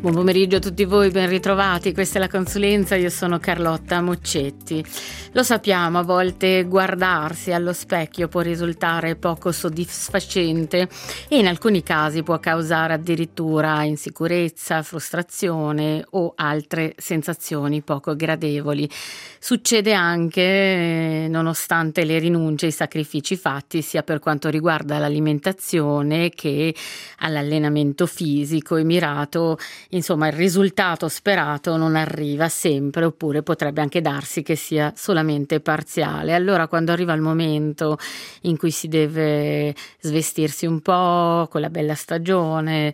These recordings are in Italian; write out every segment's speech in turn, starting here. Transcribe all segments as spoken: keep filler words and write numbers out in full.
Buon pomeriggio a tutti voi, ben ritrovati. Questa è La Consulenza, io sono Carlotta Moccetti. Lo sappiamo, a volte guardarsi allo specchio può risultare poco soddisfacente e in alcuni casi può causare addirittura insicurezza, frustrazione o altre sensazioni poco gradevoli. Succede anche nonostante le rinunce e i sacrifici fatti sia per quanto riguarda l'alimentazione che all'allenamento fisico e mirato. Insomma, il risultato sperato non arriva sempre, oppure potrebbe anche darsi che sia solamente parziale. Allora, quando arriva il momento in cui si deve svestirsi un po' con la bella stagione,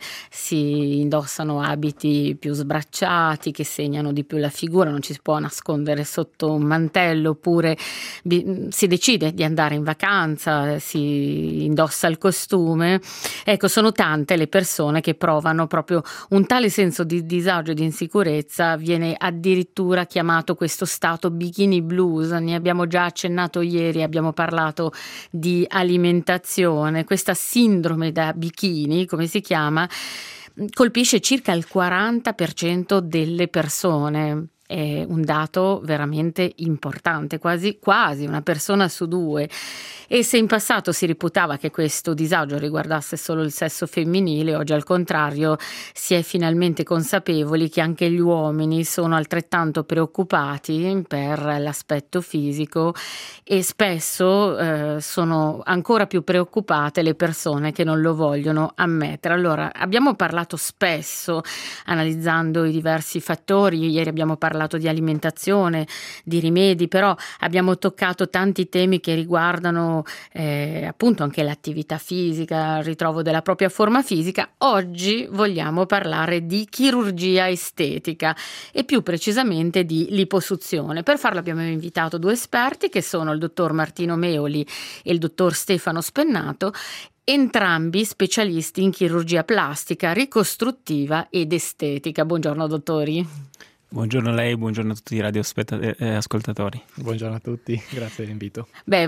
si indossano abiti più sbracciati che segnano di più la figura, non ci si può nascondere sotto un mantello, oppure bi- si decide di andare in vacanza, si indossa il costume. Ecco, sono tante le persone che provano proprio un tale senso di disagio e di insicurezza, viene addirittura chiamato questo stato bikini blues. Ne abbiamo già accennato ieri, abbiamo parlato di alimentazione. Questa sindrome da bikini, come si chiama, colpisce circa il quaranta per cento delle persone. È un dato veramente importante, quasi, quasi una persona su due. E se in passato si reputava che questo disagio riguardasse solo il sesso femminile, oggi al contrario si è finalmente consapevoli che anche gli uomini sono altrettanto preoccupati per l'aspetto fisico e spesso eh, sono ancora più preoccupate le persone che non lo vogliono ammettere. Allora, abbiamo parlato spesso analizzando i diversi fattori, ieri abbiamo parlato di alimentazione, di rimedi, però abbiamo toccato tanti temi che riguardano Eh, appunto anche l'attività fisica, il ritrovo della propria forma fisica. Oggi vogliamo parlare di chirurgia estetica e più precisamente di liposuzione. Per farlo abbiamo invitato due esperti che sono il dottor Martino Meoli e il dottor Stefano Spennato, entrambi specialisti in chirurgia plastica, ricostruttiva ed estetica. Buongiorno dottori. Buongiorno a lei, buongiorno a tutti i radioascoltatori. Buongiorno a tutti, grazie dell'invito. Beh,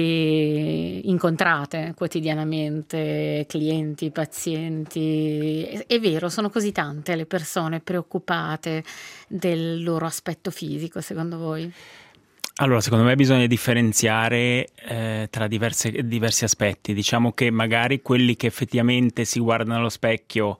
voi incontrate quotidianamente clienti, pazienti, è, è vero, sono così tante le persone preoccupate del loro aspetto fisico, secondo voi? Allora, secondo me bisogna differenziare eh, tra diverse, diversi aspetti. Diciamo che magari quelli che effettivamente si guardano allo specchio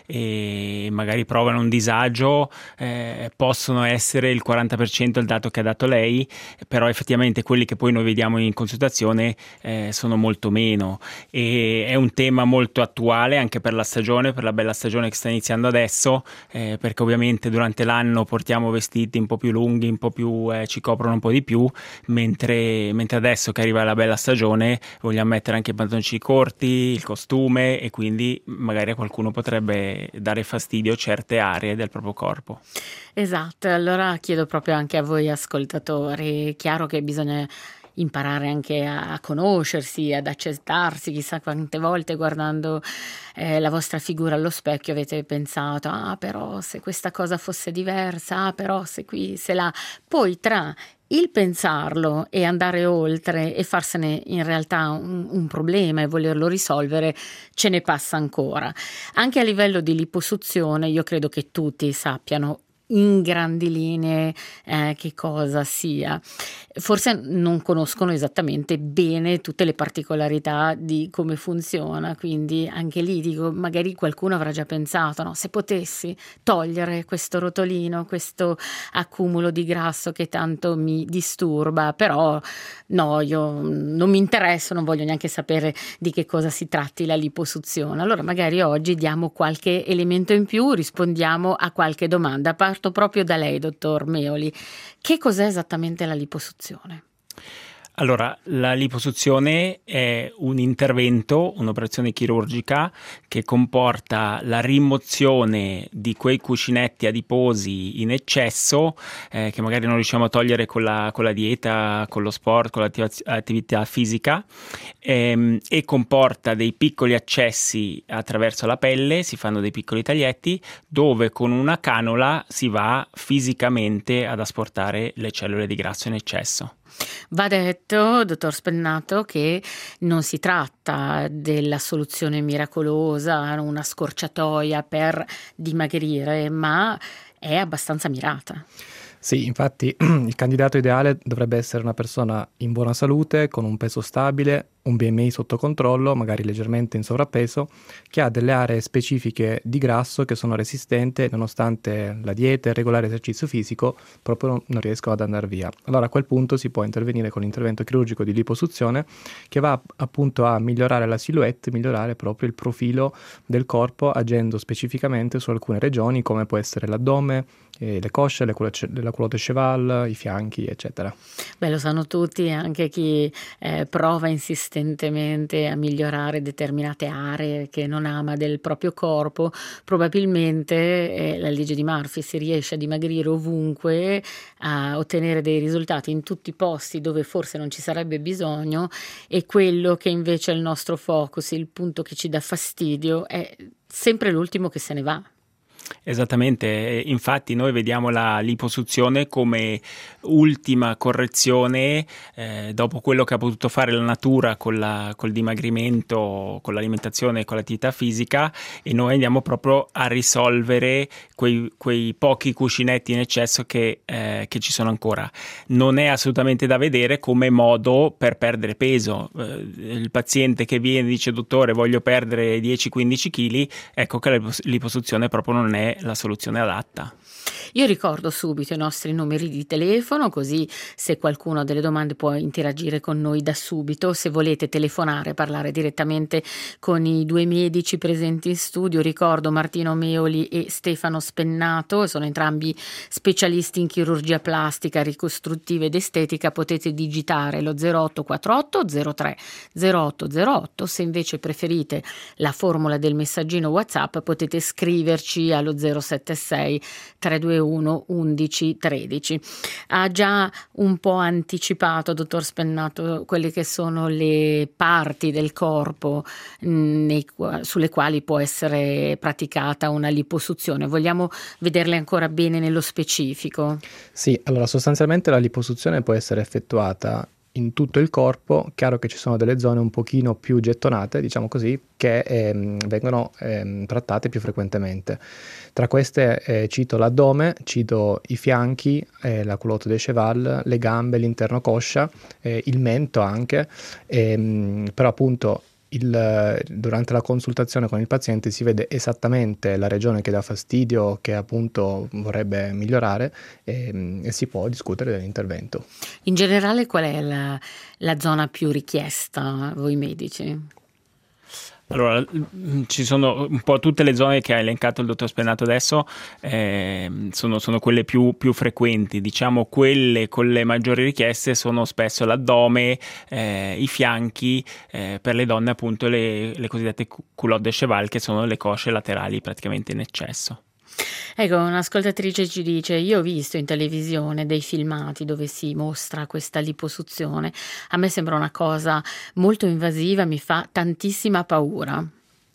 e magari provano un disagio eh, possono essere il quaranta per cento il dato che ha dato lei, però effettivamente quelli che poi noi vediamo in consultazione eh, sono molto meno. E è un tema molto attuale anche per la stagione, per la bella stagione che sta iniziando adesso, eh, perché ovviamente durante l'anno portiamo vestiti un po' più lunghi, un po' più eh, ci coprono un po' di più. Mentre, mentre adesso che arriva la bella stagione vogliamo mettere anche i pantaloncini corti, il costume, e quindi magari a qualcuno potrebbe dare fastidio certe aree del proprio corpo. Esatto, allora chiedo proprio anche a voi ascoltatori, è chiaro che bisogna imparare anche a conoscersi, ad accettarsi. Chissà quante volte guardando eh, la vostra figura allo specchio avete pensato: ah, però se questa cosa fosse diversa, ah, però se qui, se là. Poi tra il pensarlo e andare oltre e farsene in realtà un, un problema e volerlo risolvere, ce ne passa ancora. Anche a livello di liposuzione io credo che tutti sappiano in grandi linee eh, che cosa sia. Forse non conoscono esattamente bene tutte le particolarità di come funziona, quindi anche lì dico, magari qualcuno avrà già pensato, no, se potessi togliere questo rotolino, questo accumulo di grasso che tanto mi disturba, però no, io non mi interesso, non voglio neanche sapere di che cosa si tratti la liposuzione. Allora magari oggi diamo qualche elemento in più, rispondiamo a qualche domanda. Parto proprio da lei, dottor Meoli. Che cos'è esattamente la liposuzione? Allora, la liposuzione è un intervento, un'operazione chirurgica che comporta la rimozione di quei cuscinetti adiposi in eccesso eh, che magari non riusciamo a togliere con la, con la dieta, con lo sport, con l'attività fisica ehm, e comporta dei piccoli accessi attraverso la pelle, si fanno dei piccoli taglietti dove con una cannula si va fisicamente ad asportare le cellule di grasso in eccesso. Va detto, dottor Spennato, che non si tratta della soluzione miracolosa, una scorciatoia per dimagrire, ma è abbastanza mirata. Sì, infatti il candidato ideale dovrebbe essere una persona in buona salute, con un peso stabile, un B M I sotto controllo, magari leggermente in sovrappeso, che ha delle aree specifiche di grasso che sono resistenti nonostante la dieta e il regolare esercizio fisico proprio non riescono ad andare via. Allora a quel punto si può intervenire con l'intervento chirurgico di liposuzione che va appunto a migliorare la silhouette, migliorare proprio il profilo del corpo agendo specificamente su alcune regioni come può essere l'addome, eh, le cosce, le culotte, la culotte cheval, i fianchi, eccetera. Beh, lo sanno tutti, anche chi eh, prova insistentemente a migliorare determinate aree che non ama del proprio corpo, probabilmente eh, la legge di Murphy, si riesce a dimagrire ovunque, a ottenere dei risultati in tutti i posti dove forse non ci sarebbe bisogno, e quello che invece è il nostro focus, il punto che ci dà fastidio, è sempre l'ultimo che se ne va. Esattamente, infatti noi vediamo la liposuzione come ultima correzione eh, dopo quello che ha potuto fare la natura con la, col dimagrimento, con l'alimentazione e con l'attività fisica, e noi andiamo proprio a risolvere quei, quei pochi cuscinetti in eccesso che, eh, che ci sono ancora. Non è assolutamente da vedere come modo per perdere peso. Eh, il paziente che viene e dice dottore voglio perdere dieci quindici chili, ecco che la liposuzione proprio non è la soluzione adatta. Io ricordo subito i nostri numeri di telefono, così se qualcuno ha delle domande può interagire con noi da subito. Se volete telefonare, parlare direttamente con i due medici presenti in studio, ricordo Martino Meoli e Stefano Spennato, sono entrambi specialisti in chirurgia plastica, ricostruttiva ed estetica. Potete digitare lo zero otto quattro otto zero tre zero otto zero otto. Se invece preferite la formula del messaggino WhatsApp, potete scriverci allo zero sette sei tre due uno undici tredici. Ha già un po' anticipato, dottor Spennato, quelle che sono le parti del corpo mh, nei, sulle quali può essere praticata una liposuzione. Vogliamo vederle ancora bene nello specifico? Sì, allora sostanzialmente la liposuzione può essere effettuata in tutto il corpo. Chiaro che ci sono delle zone un pochino più gettonate, diciamo così, che ehm, vengono ehm, trattate più frequentemente. Tra queste eh, cito l'addome, cito i fianchi, eh, la culotte de cheval, le gambe, l'interno coscia, eh, il mento anche, ehm, però appunto Il, durante la consultazione con il paziente si vede esattamente la regione che dà fastidio, che appunto vorrebbe migliorare, e, e si può discutere dell'intervento. In generale qual è la, la zona più richiesta, voi medici? Allora, ci sono un po' tutte le zone che ha elencato il dottor Spennato adesso, eh, sono, sono quelle più, più frequenti. Diciamo quelle con le maggiori richieste sono spesso l'addome, eh, i fianchi, eh, per le donne appunto le, le cosiddette culotte de cheval, che sono le cosce laterali praticamente in eccesso. Ecco, un'ascoltatrice ci dice: io ho visto in televisione dei filmati dove si mostra questa liposuzione, a me sembra una cosa molto invasiva, mi fa tantissima paura.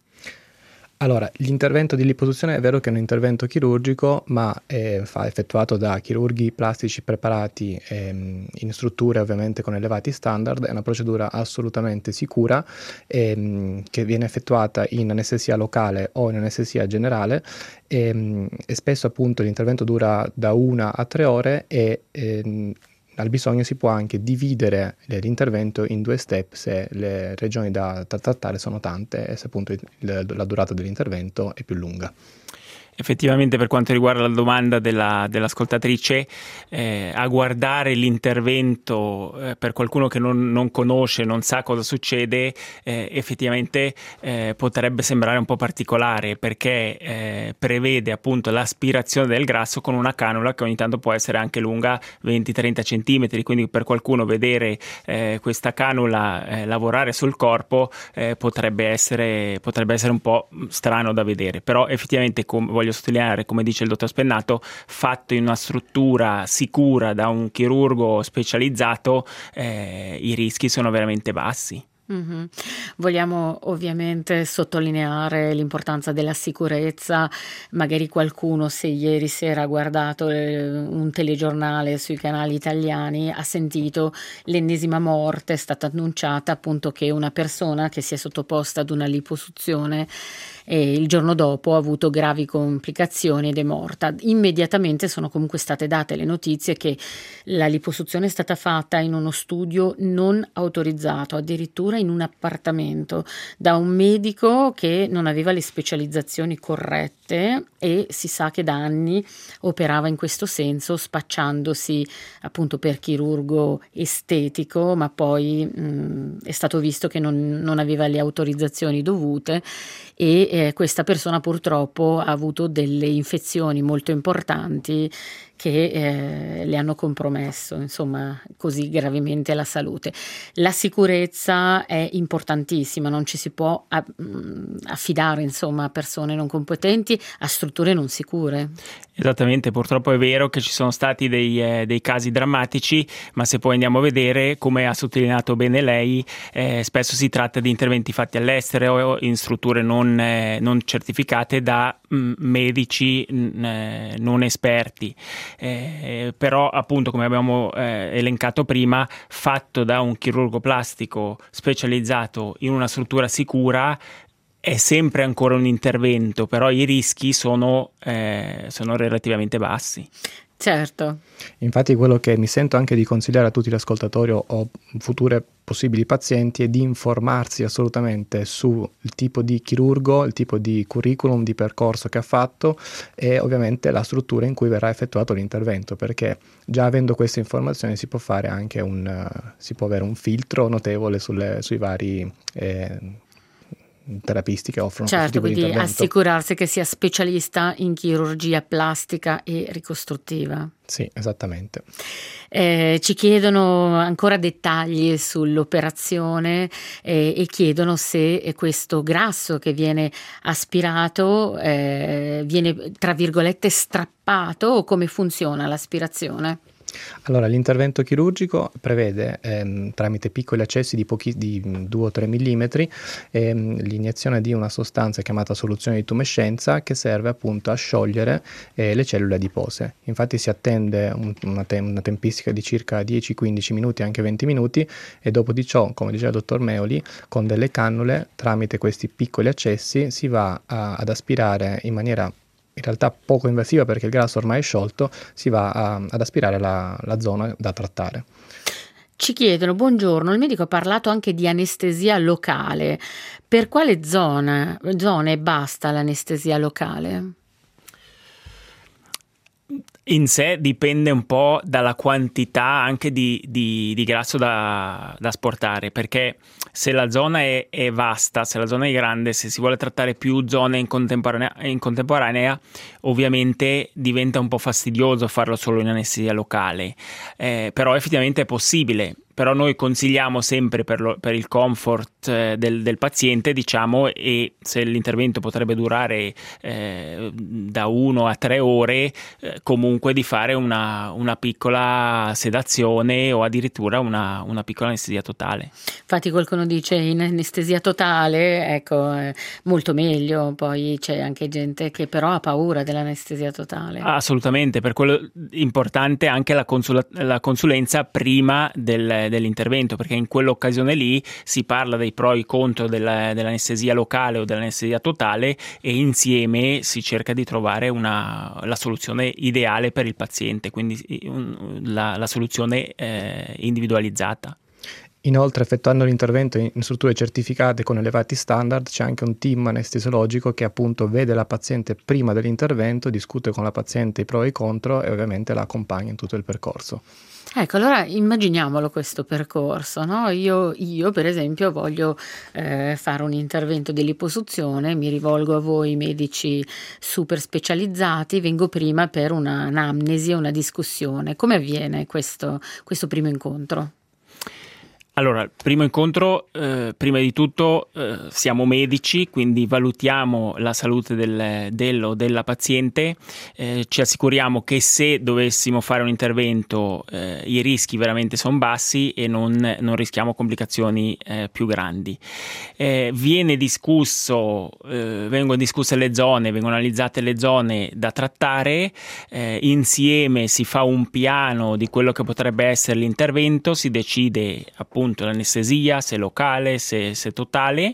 Allora, l'intervento di liposuzione è vero che è un intervento chirurgico, ma è fa, effettuato da chirurghi plastici preparati ehm, in strutture ovviamente con elevati standard. È una procedura assolutamente sicura ehm, che viene effettuata in anestesia locale o in anestesia generale ehm, e spesso appunto l'intervento dura da una a tre ore e ehm, al bisogno si può anche dividere l'intervento in due step se le regioni da trattare sono tante e se appunto il, la durata dell'intervento è più lunga. Effettivamente, per quanto riguarda la domanda della, dell'ascoltatrice, eh, a guardare l'intervento eh, per qualcuno che non, non conosce, non sa cosa succede, eh, effettivamente eh, potrebbe sembrare un po' particolare, perché eh, prevede appunto l'aspirazione del grasso con una canula che ogni tanto può essere anche lunga venti trenta centimetri, quindi per qualcuno vedere eh, questa canula eh, lavorare sul corpo eh, potrebbe essere, potrebbe essere un po' strano da vedere, però effettivamente, come voglio sottolineare, come dice il dottor Spennato, fatto in una struttura sicura da un chirurgo specializzato, eh, i rischi sono veramente bassi. Mm-hmm. Vogliamo ovviamente sottolineare l'importanza della sicurezza. Magari qualcuno, se ieri sera ha guardato eh, un telegiornale sui canali italiani, ha sentito l'ennesima morte. È stata annunciata appunto che una persona che si è sottoposta ad una liposuzione e il giorno dopo ha avuto gravi complicazioni ed è morta. Immediatamente sono comunque state date le notizie che la liposuzione è stata fatta in uno studio non autorizzato, addirittura in un appartamento, da un medico che non aveva le specializzazioni corrette e si sa che da anni operava in questo senso, spacciandosi appunto per chirurgo estetico, ma poi mh, è stato visto che non, non aveva le autorizzazioni dovute e eh, questa persona purtroppo ha avuto delle infezioni molto importanti che eh, le hanno compromesso, insomma, così gravemente la salute. La sicurezza è importantissima, non ci si può a, mh, affidare, insomma, a persone non competenti, a strutture non sicure. Esattamente, purtroppo è vero che ci sono stati dei, eh, dei casi drammatici, ma se poi andiamo a vedere, come ha sottolineato bene lei, eh, spesso si tratta di interventi fatti all'estero o in strutture non, eh, non certificate da mh, medici mh, eh, non esperti. Eh, però appunto, come abbiamo eh, elencato prima, fatto da un chirurgo plastico specializzato in una struttura sicura, è sempre ancora un intervento, però i rischi sono, eh, sono relativamente bassi. Certo. Infatti quello che mi sento anche di consigliare a tutti gli ascoltatori o future possibili pazienti è di informarsi assolutamente sul tipo di chirurgo, il tipo di curriculum, di percorso che ha fatto e ovviamente la struttura in cui verrà effettuato l'intervento, perché già avendo queste informazioni si può fare anche un, uh, si può avere un filtro notevole sulle, sui vari eh, terapisti che offrono certo, questo tipo quindi di intervento. assicurarsi che sia specialista in chirurgia plastica e ricostruttiva. Sì, esattamente. Eh, ci chiedono ancora dettagli sull'operazione eh, e chiedono se questo grasso che viene aspirato eh, viene, tra virgolette, strappato o come funziona l'aspirazione. Allora, l'intervento chirurgico prevede ehm, tramite piccoli accessi di, pochi, di due o tre millimetri ehm, l'iniezione di una sostanza chiamata soluzione di tumescenza che serve appunto a sciogliere eh, le cellule adipose. Infatti si attende un, una, te- una tempistica di circa dieci quindici minuti, anche venti minuti, e dopo di ciò, come diceva il dottor Meoli, con delle cannule tramite questi piccoli accessi si va a, ad aspirare in maniera in realtà poco invasiva, perché il grasso ormai è sciolto, si va a, ad aspirare la, la zona da trattare. Ci chiedono, buongiorno, il medico ha parlato anche di anestesia locale. Per quale zona, zone basta l'anestesia locale? In sé dipende un po' dalla quantità anche di, di, di grasso da, da asportare, perché se la zona è, è vasta, se la zona è grande, se si vuole trattare più zone in contemporanea, in contemporanea, ovviamente diventa un po' fastidioso farlo solo in anestesia locale, eh, però effettivamente è possibile. Però noi consigliamo sempre per, lo, per il comfort eh, del, del paziente, diciamo, e se l'intervento potrebbe durare eh, da uno a tre ore, eh, comunque di fare una, una piccola sedazione o addirittura una, una piccola anestesia totale. Infatti qualcuno dice in anestesia totale, ecco, eh, molto meglio, poi c'è anche gente che però ha paura dell'anestesia totale. Assolutamente, per quello è importante anche la, consula- la consulenza prima del dell'intervento, perché in quell'occasione lì si parla dei pro e i contro della, dell'anestesia locale o dell'anestesia totale e insieme si cerca di trovare una, la soluzione ideale per il paziente, quindi un, la, la soluzione eh, individualizzata. Inoltre, effettuando l'intervento in strutture certificate con elevati standard, c'è anche un team anestesiologico che appunto vede la paziente prima dell'intervento, discute con la paziente i pro e i contro e ovviamente la accompagna in tutto il percorso. Ecco, allora immaginiamolo questo percorso, no? Io, io per esempio voglio eh, fare un intervento di liposuzione, mi rivolgo a voi medici super specializzati, vengo prima per un'anamnesi, una discussione. Come avviene questo, questo primo incontro? Allora, primo incontro, eh, prima di tutto eh, siamo medici, quindi valutiamo la salute del, del o della paziente, eh, ci assicuriamo che se dovessimo fare un intervento eh, i rischi veramente sono bassi e non, non rischiamo complicazioni eh, più grandi. Eh, viene discusso, eh, vengono discusse le zone, vengono analizzate le zone da trattare, eh, insieme si fa un piano di quello che potrebbe essere l'intervento, si decide appunto l'anestesia, se locale, se, se totale,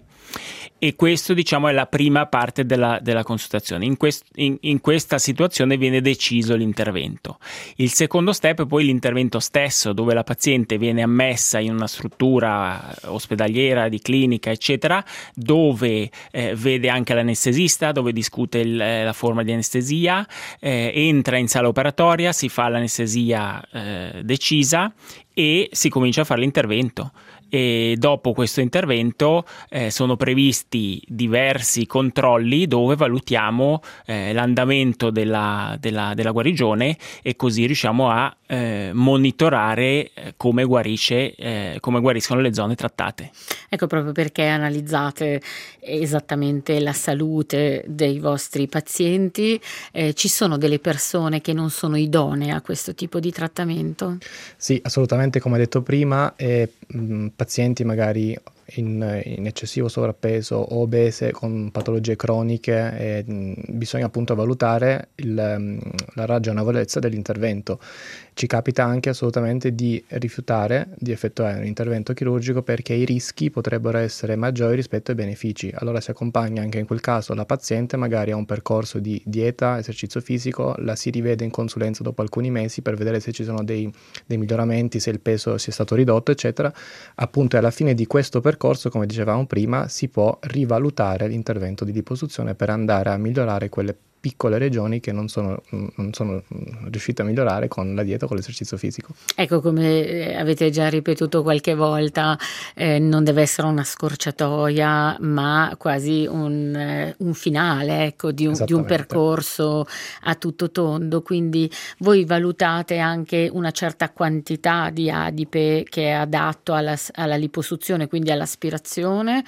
e questo diciamo è la prima parte della, della consultazione. In, quest, in, in questa situazione viene deciso l'intervento. Il secondo step è poi l'intervento stesso, dove la paziente viene ammessa in una struttura ospedaliera, di clinica eccetera, dove eh, vede anche l'anestesista, dove discute il, la forma di anestesia, eh, entra in sala operatoria, si fa l'anestesia eh, decisa e si comincia a fare l'intervento. E dopo questo intervento eh, sono previsti diversi controlli dove valutiamo eh, l'andamento della, della, della guarigione, e così riusciamo a eh, monitorare eh, come guarisce, eh, come guariscono le zone trattate. Ecco, proprio perché analizzate esattamente la salute dei vostri pazienti, eh, ci sono delle persone che non sono idonee a questo tipo di trattamento? Sì, assolutamente, come detto prima, eh, mh, pazienti magari in, in eccessivo sovrappeso o obese con patologie croniche, eh, mh, bisogna appunto valutare il, mh, la ragionevolezza dell'intervento. Ci capita anche assolutamente di rifiutare di effettuare un intervento chirurgico perché i rischi potrebbero essere maggiori rispetto ai benefici. Allora si accompagna anche in quel caso la paziente magari a un percorso di dieta, esercizio fisico, la si rivede in consulenza dopo alcuni mesi per vedere se ci sono dei, dei miglioramenti, se il peso si è stato ridotto eccetera. Appunto alla fine di questo percorso, come dicevamo prima, si può rivalutare l'intervento di liposuzione per andare a migliorare quelle piccole regioni che non sono, non sono riuscite a migliorare con la dieta o con l'esercizio fisico. Ecco, come avete già ripetuto qualche volta, eh, non deve essere una scorciatoia, ma quasi un, eh, un finale, ecco, di un, di un percorso a tutto tondo. Quindi voi valutate anche una certa quantità di adipe che è adatto alla, alla liposuzione, quindi all'aspirazione.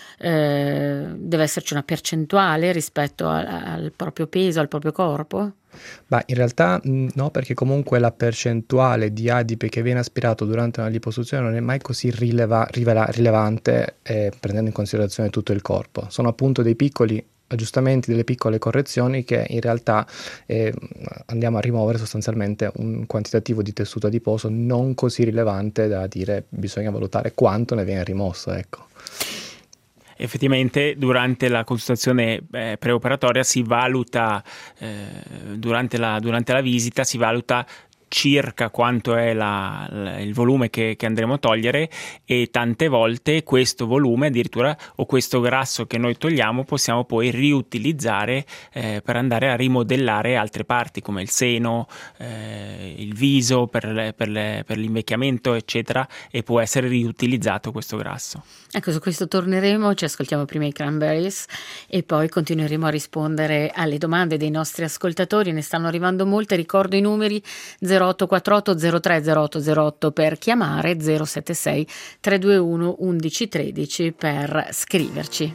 Eh, deve esserci una percentuale rispetto al, al proprio peso, al proprio corpo? Beh, in realtà no, perché comunque la percentuale di adipe che viene aspirato durante una liposuzione non è mai così rileva, rivela, rilevante, eh, prendendo in considerazione tutto il corpo. Sono appunto dei piccoli aggiustamenti, delle piccole correzioni che in realtà eh, andiamo a rimuovere sostanzialmente un quantitativo di tessuto adiposo non così rilevante da dire bisogna valutare quanto ne viene rimosso, ecco. Effettivamente durante la consultazione eh, preoperatoria si valuta, eh, durante, la, durante la visita si valuta circa quanto è la, la, il volume che, che andremo a togliere, e tante volte questo volume addirittura o questo grasso che noi togliamo possiamo poi riutilizzare eh, per andare a rimodellare altre parti come il seno, eh, il viso per, le, per, le, per l'invecchiamento eccetera, e può essere riutilizzato questo grasso. Ecco, su questo torneremo, ci ascoltiamo prima i Cranberries e poi continueremo a rispondere alle domande dei nostri ascoltatori. Ne stanno arrivando molte, ricordo i numeri: zero otto quattro otto zero tre zero otto zero otto per chiamare, zero sette sei tre due uno undici tredici per scriverci.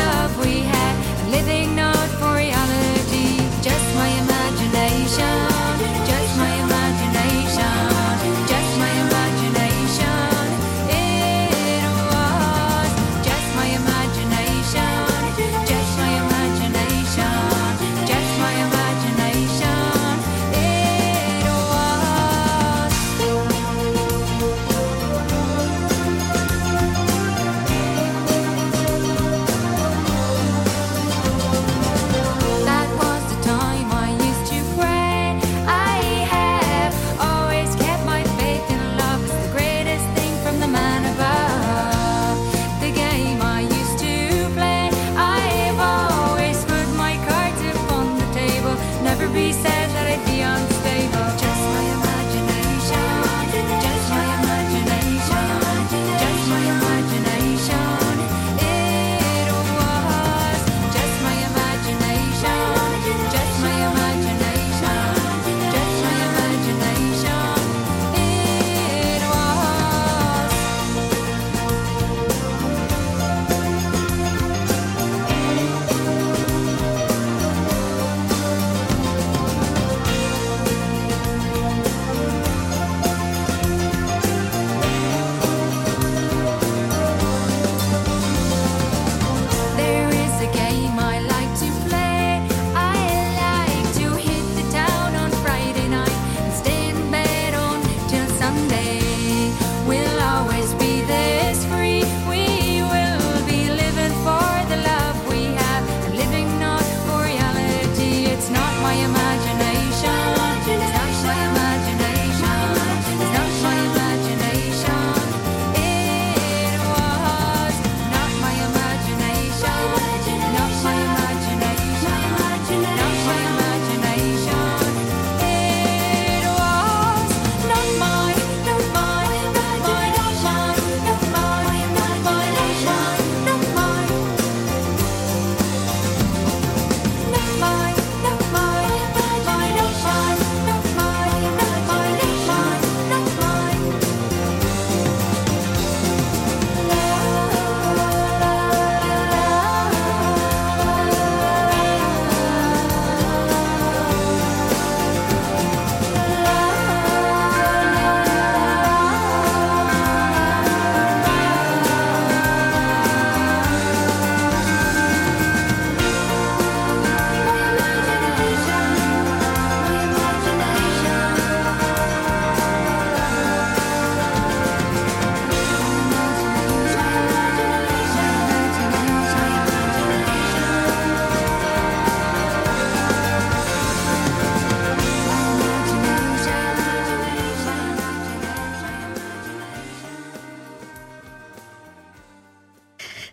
Living not for reality, just my imagination.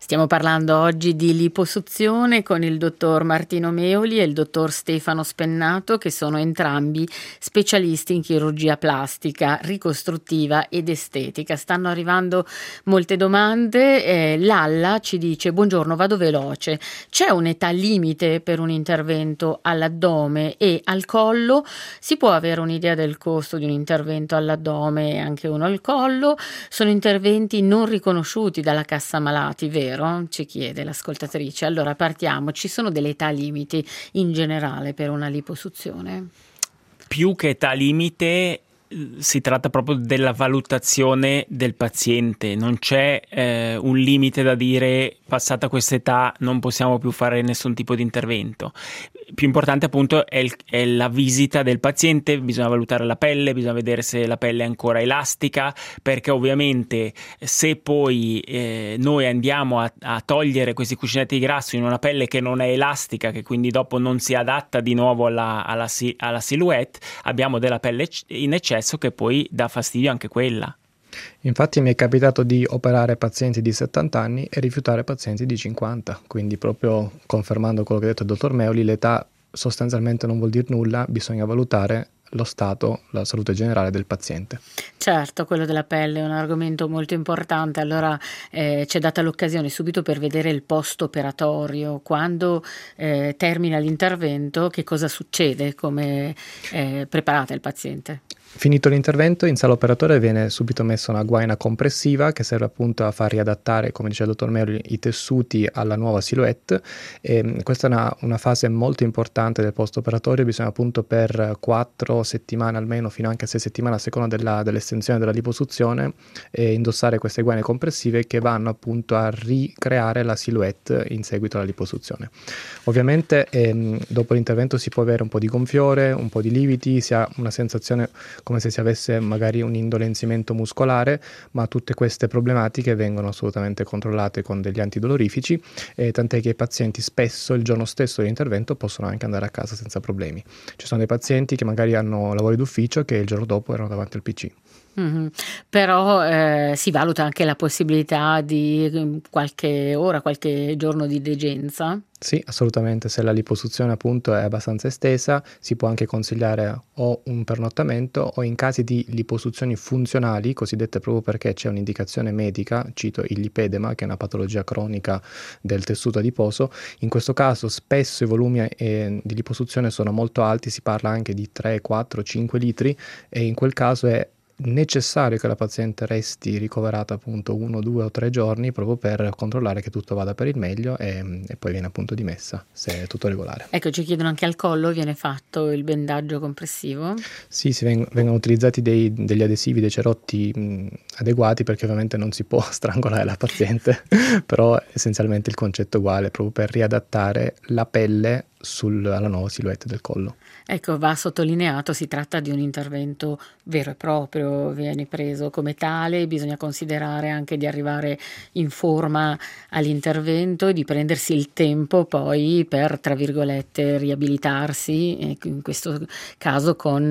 Stiamo parlando oggi di liposuzione con il dottor Martino Meoli e il dottor Stefano Spennato, che sono entrambi specialisti in chirurgia plastica, ricostruttiva ed estetica. Stanno arrivando molte domande. Eh, Lalla ci dice: buongiorno, vado veloce. C'è un'età limite per un intervento all'addome e al collo? Si può avere un'idea del costo di un intervento all'addome e anche uno al collo? Sono interventi non riconosciuti dalla cassa malati, vero? Ci chiede l'ascoltatrice. Allora partiamo. Ci sono delle età limiti in generale per una liposuzione? Più che età limite, si tratta proprio della valutazione del paziente. Non c'è eh, un limite da dire: passata questa età non possiamo più fare nessun tipo di intervento. Più importante appunto è, il, è la visita del paziente. Bisogna valutare la pelle, bisogna vedere se la pelle è ancora elastica, perché ovviamente se poi eh, noi andiamo a, a togliere questi cuscinetti di grasso in una pelle che non è elastica, che quindi dopo non si adatta di nuovo alla, alla, alla silhouette, abbiamo della pelle in eccesso che poi dà fastidio anche quella. Infatti mi è capitato di operare pazienti di settanta anni e rifiutare pazienti di cinquanta, quindi proprio confermando quello che ha detto il dottor Meoli, l'età sostanzialmente non vuol dire nulla, bisogna valutare lo stato, la salute generale del paziente. Certo, quello della pelle è un argomento molto importante. Allora eh, c'è data l'occasione subito per vedere il post operatorio. Quando eh, termina l'intervento, che cosa succede? Come eh, preparate il paziente? Finito l'intervento, in sala operatoria viene subito messa una guaina compressiva che serve appunto a far riadattare, come dice il dottor Meoli, i tessuti alla nuova silhouette. E questa è una, una fase molto importante del post operatorio. Bisogna appunto per quattro settimane almeno, fino anche a sei settimane a seconda della, dell'estensione della liposuzione, eh, indossare queste guaine compressive che vanno appunto a ricreare la silhouette in seguito alla liposuzione. Ovviamente ehm, dopo l'intervento si può avere un po' di gonfiore, un po' di lividi, si ha una sensazione come se si avesse magari un indolenzimento muscolare, ma tutte queste problematiche vengono assolutamente controllate con degli antidolorifici, eh, tant'è che i pazienti spesso il giorno stesso dell'intervento possono anche andare a casa senza problemi. Ci sono dei pazienti che magari hanno lavori d'ufficio che il giorno dopo erano davanti al P C. Mm-hmm. Però eh, si valuta anche la possibilità di qualche ora, qualche giorno di degenza? Sì, assolutamente. Se la liposuzione appunto è abbastanza estesa, si può anche consigliare o un pernottamento o, in casi di liposuzioni funzionali, cosiddette proprio perché c'è un'indicazione medica, cito il lipedema, che è una patologia cronica del tessuto adiposo. In questo caso spesso i volumi eh, di liposuzione sono molto alti, si parla anche di tre, quattro, cinque litri, e in quel caso è necessario che la paziente resti ricoverata appunto uno, due o tre giorni proprio per controllare che tutto vada per il meglio e, e poi viene appunto dimessa se è tutto regolare. Ecco, ci chiedono anche al collo, viene fatto il bendaggio compressivo? Sì, si veng- vengono utilizzati dei, degli adesivi, dei cerotti mh, adeguati, perché ovviamente non si può strangolare la paziente, però essenzialmente il concetto è uguale, proprio per riadattare la pelle sul, alla nuova silhouette del collo. Ecco, va sottolineato, si tratta di un intervento vero e proprio, viene preso come tale, bisogna considerare anche di arrivare in forma all'intervento e di prendersi il tempo poi per, tra virgolette, riabilitarsi, in questo caso con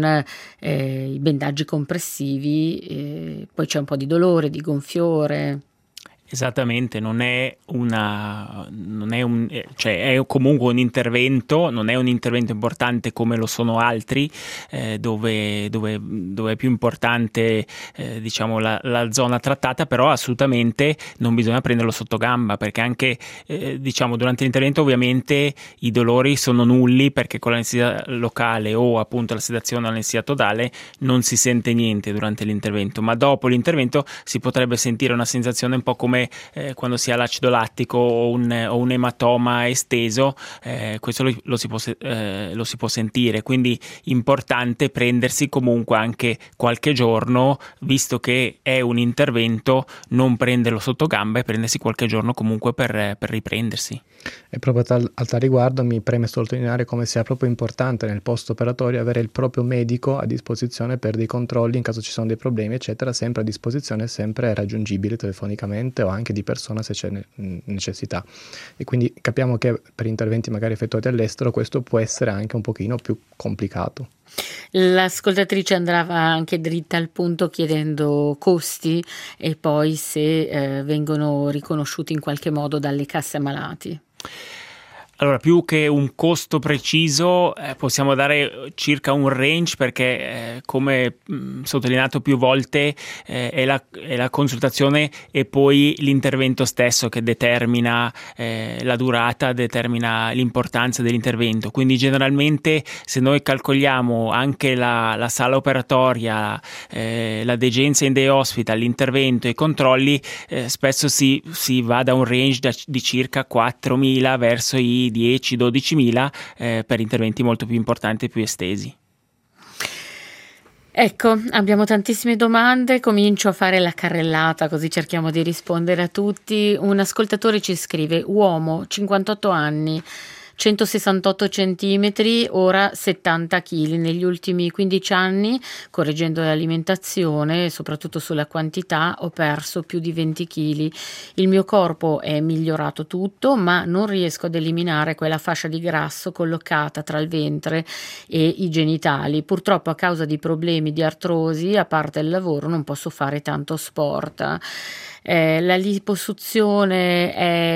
eh, i bendaggi compressivi, eh, poi c'è un po' di dolore, di gonfiore. Esattamente, non è una non è un cioè è comunque un intervento, non è un intervento importante come lo sono altri, eh, dove, dove, dove è più importante eh, diciamo la, la zona trattata, però assolutamente non bisogna prenderlo sotto gamba, perché anche eh, diciamo durante l'intervento ovviamente i dolori sono nulli, perché con l'anestesia locale o appunto la sedazione all'anestesia totale non si sente niente durante l'intervento, ma dopo l'intervento si potrebbe sentire una sensazione un po' come Eh, quando si ha l'acido lattico o un, o un ematoma esteso, eh, questo lo, lo, si può, eh, lo si può sentire, quindi importante prendersi comunque anche qualche giorno, visto che è un intervento, non prenderlo sotto gamba e prendersi qualche giorno comunque per, per riprendersi. E proprio a tal, a tal riguardo mi preme sottolineare come sia proprio importante nel post operatorio avere il proprio medico a disposizione per dei controlli in caso ci sono dei problemi eccetera, sempre a disposizione, sempre raggiungibile telefonicamente o anche di persona se c'è necessità. E quindi capiamo che per interventi magari effettuati all'estero questo può essere anche un pochino più complicato. L'ascoltatrice andava anche dritta al punto chiedendo costi e poi se eh, vengono riconosciuti in qualche modo dalle casse malati. Allora, più che un costo preciso, eh, possiamo dare circa un range perché, eh, come mh, sottolineato più volte, eh, è, la, è la consultazione e poi l'intervento stesso che determina eh, la durata, determina l'importanza dell'intervento. Quindi generalmente se noi calcoliamo anche la, la sala operatoria, eh, la degenza in day hospital, l'intervento e i controlli, eh, spesso si, si va da un range da, di circa quattromila verso i dieci dodicimila eh, per interventi molto più importanti e più estesi. Ecco, abbiamo tantissime domande, comincio a fare la carrellata così cerchiamo di rispondere a tutti. Un ascoltatore ci scrive: uomo, cinquantotto anni, centosessantotto centimetri, ora settanta chili. Negli ultimi quindici anni, correggendo l'alimentazione, soprattutto sulla quantità, ho perso più di venti chili. Il mio corpo è migliorato tutto, ma non riesco ad eliminare quella fascia di grasso collocata tra il ventre e i genitali. Purtroppo a causa di problemi di artrosi, a parte il lavoro, non posso fare tanto sport. Eh, la liposuzione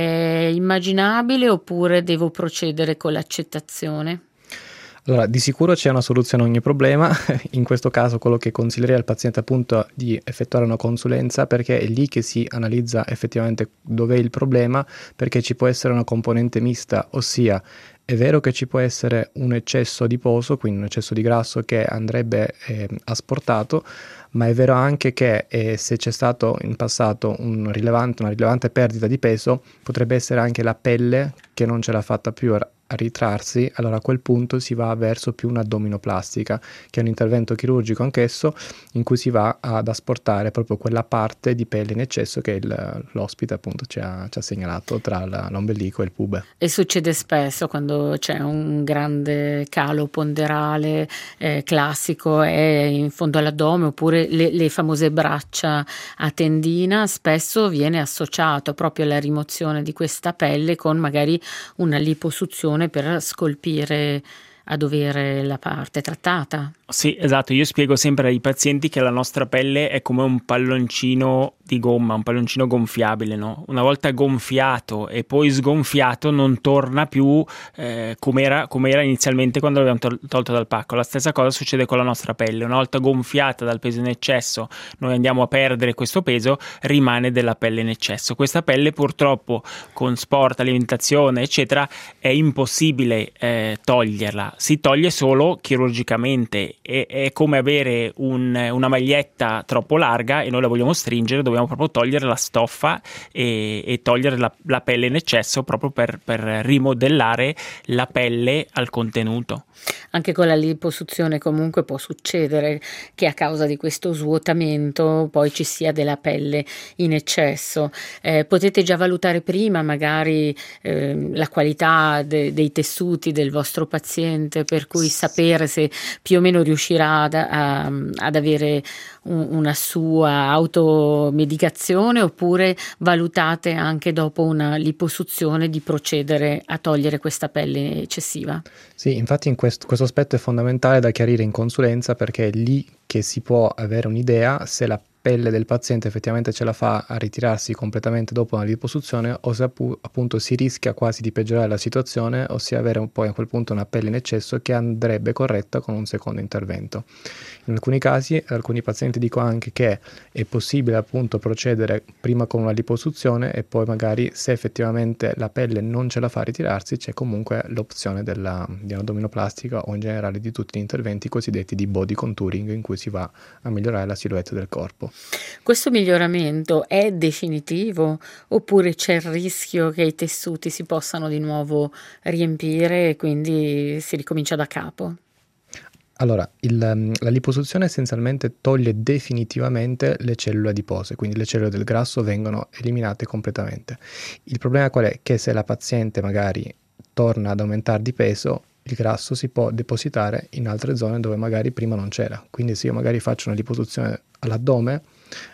è immaginabile oppure devo procedere con l'accettazione? Allora, di sicuro c'è una soluzione a ogni problema. In questo caso quello che consiglierei al paziente appunto di effettuare una consulenza, perché è lì che si analizza effettivamente dov'è il problema, perché ci può essere una componente mista, ossia è vero che ci può essere un eccesso adiposo, quindi un eccesso di grasso che andrebbe eh, asportato, ma è vero anche che eh, se c'è stato in passato un rilevante, una rilevante perdita di peso, potrebbe essere anche la pelle che non ce l'ha fatta più a ritrarsi. Allora a quel punto si va verso più un'addominoplastica, che è un intervento chirurgico anch'esso, in cui si va ad asportare proprio quella parte di pelle in eccesso che il, l'ospite appunto ci ha, ci ha segnalato tra la, l'ombelico e il pube. E succede spesso quando c'è un grande calo ponderale eh, classico è in fondo all'addome, oppure le, le famose braccia a tendina, spesso viene associato proprio alla rimozione di questa pelle con magari una liposuzione per scolpire a dovere la parte trattata. Sì, esatto, io spiego sempre ai pazienti che la nostra pelle è come un palloncino di gomma, un palloncino gonfiabile, no? Una volta gonfiato e poi sgonfiato non torna più eh, come era, come era inizialmente quando l'abbiamo tol- tolto dal pacco. La stessa cosa succede con la nostra pelle: una volta gonfiata dal peso in eccesso, noi andiamo a perdere questo peso, rimane della pelle in eccesso. Questa pelle purtroppo con sport, alimentazione eccetera è impossibile eh, toglierla, si toglie solo chirurgicamente. È, è come avere un, una maglietta troppo larga e noi la vogliamo stringere, dobbiamo proprio togliere la stoffa e, e togliere la, la pelle in eccesso proprio per, per rimodellare la pelle al contenuto. Anche con la liposuzione comunque può succedere che a causa di questo svuotamento poi ci sia della pelle in eccesso. Eh, potete già valutare prima magari eh, la qualità de- dei tessuti del vostro paziente, per cui sapere se più o meno riuscirà ad, a, ad avere un, una sua automedicazione, oppure valutate anche dopo una liposuzione di procedere a togliere questa pelle eccessiva? Sì, infatti in questo, questo aspetto è fondamentale da chiarire in consulenza, perché è lì che si può avere un'idea se la pelle del paziente effettivamente ce la fa a ritirarsi completamente dopo una liposuzione, o se appu- appunto si rischia quasi di peggiorare la situazione, ossia avere un poi a quel punto una pelle in eccesso che andrebbe corretta con un secondo intervento. In alcuni casi, alcuni pazienti dicono anche che è possibile appunto procedere prima con una liposuzione e poi magari, se effettivamente la pelle non ce la fa a ritirarsi, c'è comunque l'opzione della, di un'addominoplastica o in generale di tutti gli interventi cosiddetti di body contouring, in cui si va a migliorare la silhouette del corpo. Questo miglioramento è definitivo oppure c'è il rischio che i tessuti si possano di nuovo riempire e quindi si ricomincia da capo? Allora, il, la liposuzione essenzialmente toglie definitivamente le cellule adipose, quindi le cellule del grasso vengono eliminate completamente. Il problema qual è? Che se la paziente magari torna ad aumentare di peso, il grasso si può depositare in altre zone dove magari prima non c'era. Quindi se io magari faccio una liposuzione all'addome,